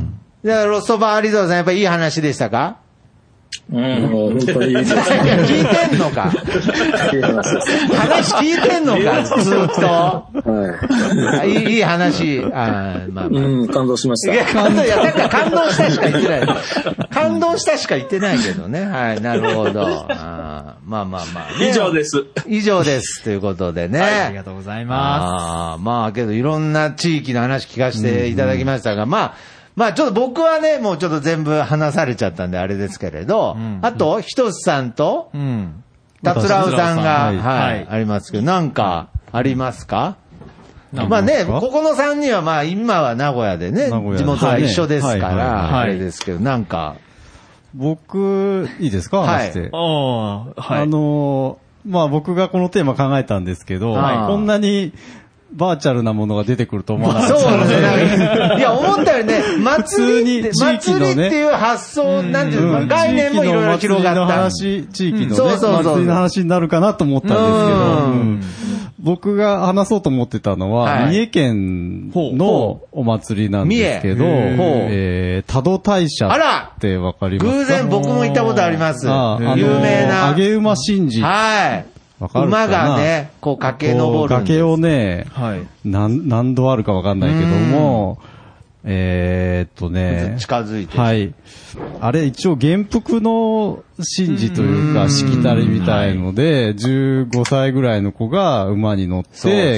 だからロストバーリゾーさんやっぱりいい話でしたか？ うん、本当にいいですね。 聞いてんのか話聞いてんのかずっと。はい。いい、いい話。あまあまあ、 うん、感動しました。 いや、感動、いや、だから感動したしか言ってない。感動したしか言ってないけどね。はい、なるほど。あまあまあまあ、 ね。以上です。 以上です。ということでね。はい、 ありがとうございます。 あまあ、けどいろんな地域の話聞かせていただきましたが、うんうん、まあ、まあちょっと僕はね、もうちょっと全部話されちゃったんであれですけれど、うん、あと、ひとつさんと、うん、たつらうさんが、はい、はい、ありますけど、なんか、ありますか？まあね、ここのさんにんはまあ今は名古屋でね、地元は一緒ですから、あれですけど、なんか。 僕、いいですか？話して。はい。あ, はい、あの、まあ僕がこのテーマ考えたんですけど、はい、こんなに、バーチャルなものが出てくると思わなかった。 そうですね。いや、思ったよね。祭りって、祭りっていう発想、なんていうの、概念もいろいろ広がった。 話、地域のね、祭りの話になるかなと思ったんですけど、僕が話そうと思ってたのは、三重県のお祭りなんですけど、えー、多度大社ってわかりますか？ 偶然僕も行ったことあります。有名な。 上げ馬神事。 はい。馬がね、こう駆け上る。 崖をね、はい、何、何度あるかわかんないけども、えーっとね、 近づいて。 はい。あれ一応元服の神事というか、しきたりみたいので、じゅうごさいぐらいの子が馬に乗って、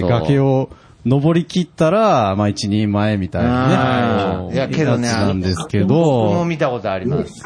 崖を登り切ったら、まあ一人前みたいなね。 いや、けどね、 なんですけど。 僕も見たことあります。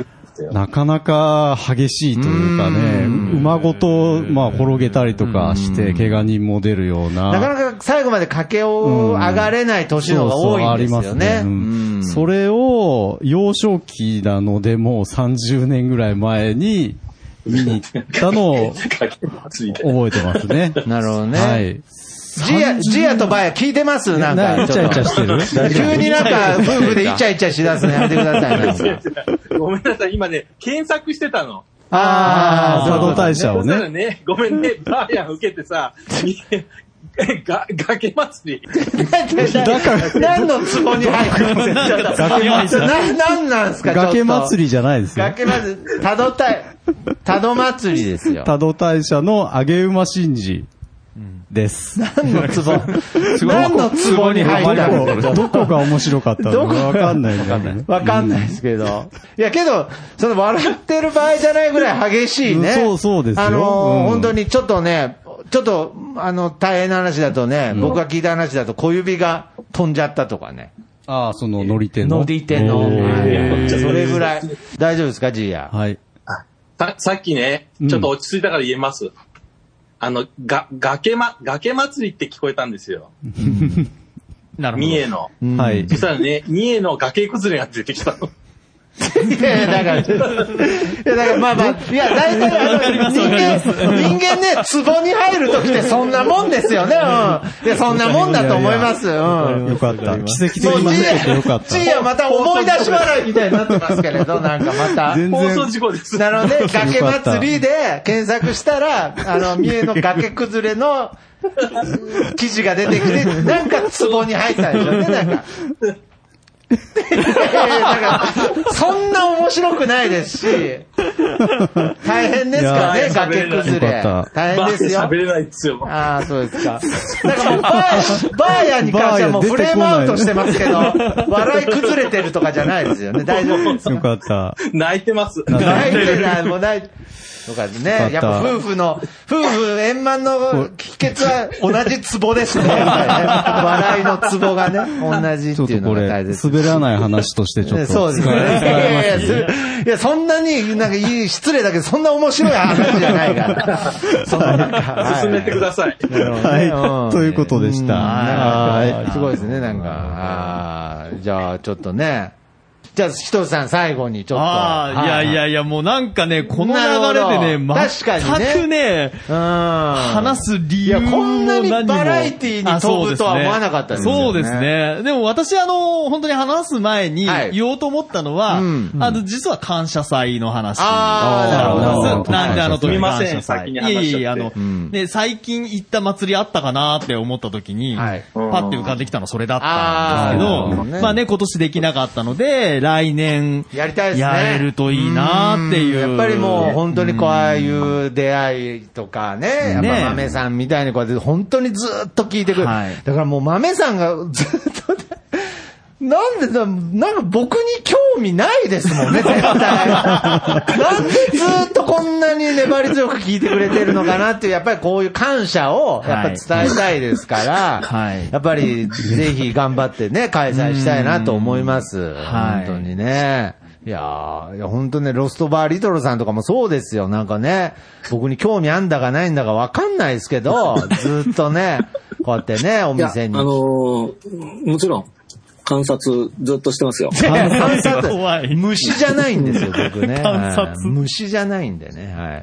ですよ。 なかなか激しいというかね、馬ごと、まあ、転げたりとかして、怪我人も出るような。 なかなか最後まで駆けを上がれない年のが多いんですよね。そうそうありますね。 うん、それを、幼少期なので、もうさんじゅうねんぐらい前に、見に行ったのを、覚えてますね。 なるほどね。 はい。 ジヤ、ジヤとバヤ聞いてますなんか。 イチャイチャしてる急になんか、夫婦でイチャイチャしだすのやめてください。なんかごめんなさい、今ね、検索してたの。 ああ、佐渡大社をね。 そうだね、ごめんね、バーヤン受けてさ、が、崖祭り。 だから、何のツボに入ってるんですか崖祭り。な、なんなんですか崖祭りじゃないですよ。 崖祭り、たどたい、たど祭りですよ。 たど大社の上げ馬神事。です。 何のツボ何のツボに入ったんですかどこが面白かったのかわかんないね。 わかんないですけど。いやけど、その笑ってる場合じゃないぐらい激しいね。 そうそうですよ。 あの、本当にちょっとね、ちょっと、あの、大変な話だとね、僕が聞いた話だと小指が飛んじゃったとかね。 ああ、その乗り手の。 乗り手の。それぐらい。大丈夫ですか、ジーヤ。 はい。 さ、さっきね、ちょっと落ち着いたから言えます。あの、が、崖ま、崖祭りって聞こえたんですよ。 なるほど。 三重の。 はい。 そしたらね、三重の崖崩れが出てきたの。 いやいや、だから、いや、だからまあまあ、いや、大体あの、人間、人間ね、壺に入るときってそんなもんですよね、うん。いや、そんなもんだと思います、うん。 よかった。奇跡的に見ててよかった。 ちいや、また思い出し笑いみたいになってますけれど、なんかまた。 放送事故です。 なので、崖祭りで検索したら、あの、三重の崖崩れの記事が出てきて、なんか壺に入ったでしょね、なんか。いやいやだからそんな面白くないですし、大変ですからね、崖崩れ。大変ですよ。 喋れないですよ。 ああ、そうですか。なんかもうバー、バーヤに関してはもうフレームアウトしてますけど、笑い崩れてるとかじゃないですよね。大丈夫です。 よかった。 泣いてます。 泣いてない、もう泣いて。とかね、やっぱ夫婦の、夫婦円満の秘訣は同じツボですね。笑いのツボがね、同じっていうのが大切。 滑らない話としてちょっと。 そうですね。いやいやいや、いや、そんなに、なんかいい、失礼だけど、そんな面白い話じゃないから。そんな、 進めてください。 はい。ということでした。 はい。すごいですね、なんか。ああ、じゃあ、ちょっとね。じゃあ、ひとつさん最後にちょっと。 ああ、いやいやいや、もうなんかね、この流れでね、全くね、話す理由も何も。いや、 こんなにバラエティに飛ぶとは思わなかったですね。 そうですね。でも私、あの、本当に話す前に言おうと思ったのは、あの、実は感謝祭の話。 ああ、なるほど。なんであの時感謝祭。いやいや、あの、ね、最近行った祭りあったかなって思った時に、パッて浮かんできたのそれだったんですけど、まあね、今年できなかったので、来年やりたいですね。 やれるといいなっていう。 やっぱりもう本当にこうああいう出会いとかね、やっぱ豆さんみたいにこうやって本当にずっと聞いてくる。だからもう豆さんがずっと、なんでだ、なんか僕に興味ないですもんね、絶対。なんでずっとこんなに粘り強く聞いてくれてるのかなっていう、やっぱりこういう感謝をやっぱ伝えたいですから、はい、やっぱりぜひ頑張ってね、開催したいなと思います。本当にね。いやー、いや本当ね、ロストバーリトルさんとかもそうですよ。なんかね、僕に興味あんだかないんだかわかんないですけど、ずっとね、こうやってね、お店に。 あのー、もちろん。観察ずっとしてますよ。 観察虫じゃないんですよ、僕ね。観察虫じゃないんでね。はい。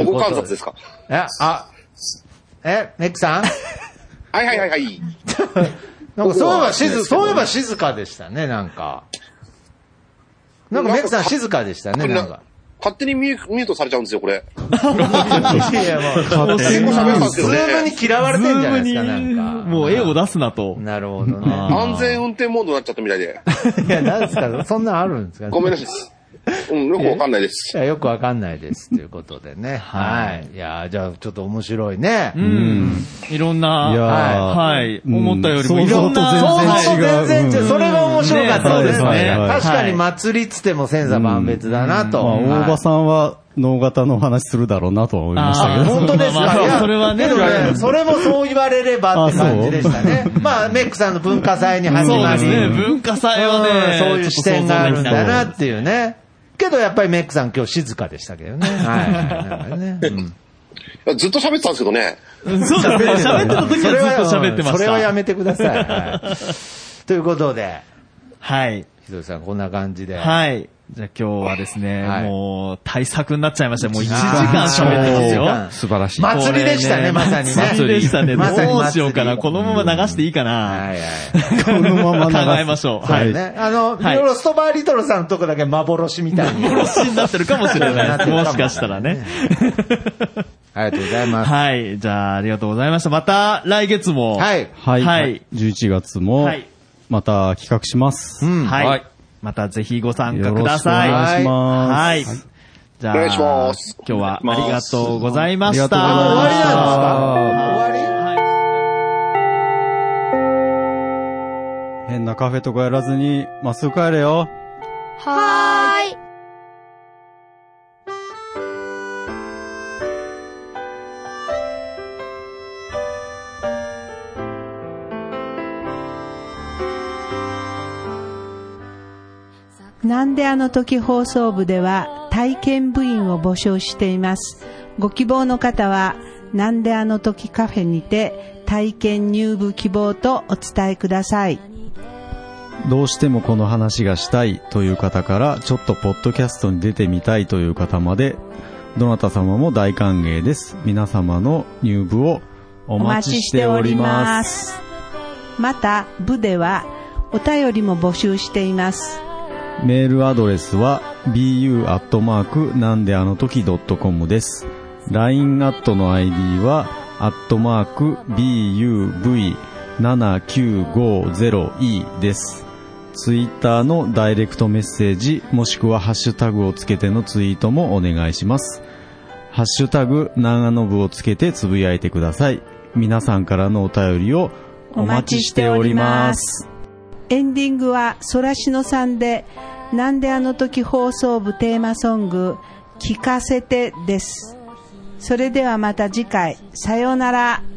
僕観察ですか？ え、あ、え、メックさんはいはいはいはい。 なんかそういえば静、そういえば静かでしたね、なんか。なんかメックさん静かでしたね、なんか。 勝手にミュートされちゃうんですよ、これ。 いや、もう、ズームに嫌われてんじゃないですか、なんか。 もう絵を出すなと。 なるほどね。 安全運転モードになっちゃったみたいで。 いや、なんですか、そんなあるんですか？ ごめんなさい。うん、よくわかんないです。 いや、よくわかんないです。ということでね。はい。いや、じゃあ、ちょっと面白いね。 うん。いろんな、はい。思ったよりもいろんな、 そうそう、全然違う。それが面白かったですね。確かに祭りっつっても千差万別だなと。 大場さんは、脳型の話するだろうなとは思いましたけど。 本当ですか？いや、 それはね。 それもそう言われればって感じでしたね。まあ、メックさんの文化祭に始まり。 そうですね。文化祭はね、 そういう視点があるんだなっていうね。 けどやっぱりメックさん今日静かでしたけどね。はい。なんかねうん、ずっと喋ってたんですけどね。 そうだね。喋ってた時はずっと喋ってました。 それはやめてください。はい、ということで。 はい。 ひとりさんこんな感じで。 はい。じゃあ今日はですね、はい、もう対策になっちゃいました。もういちじかん喋ってますよ。 素晴らしい。 祭りでしたね、まさにね。 祭りでしたね。どうしようかな。このまま流していいかな。はいはい。このまま考えましょう。 はい。ね。あの、ビオロストバーリトルさんのとこだけ幻みたいに。 幻になってるかもしれないです。もしかしたらね。 ありがとうございます。 はい。じゃあ、ありがとうございました。また来月も。 はい。 はい。はい。じゅういちがつも、また企画します。 うん。はい。またぜひご参加ください。 お願いします。 はい。じゃあ、お願いします。今日はありがとうございました。 終わりなんですか？終わり？ はい。変なカフェとかやらずに、まっすぐ帰れよ。 はーい。 なんであの時放送部では体験部員を募集しています。ご希望の方はなんであの時カフェにて体験入部希望とお伝えください。 どうしてもこの話がしたいという方からちょっとポッドキャストに出てみたいという方までどなた様も大歓迎です。皆様の入部をお待ちしております。 また部ではお便りも募集しています。 メールアドレスは ビーユー アットマーク なんであの時 ドットコム です。ライン アットの アイディー はアットマーク ビーユーブイななきゅうごゼロイー です。ツイッターのダイレクトメッセージもしくはハッシュタグをつけてのツイートもお願いします。ハッシュタグ長野部をつけてつぶやいてください。皆さんからのお便りをお待ちしております。 エンディングはソラシノさんでなんであの時放送部テーマソング聞かせてです。それではまた次回、さようなら。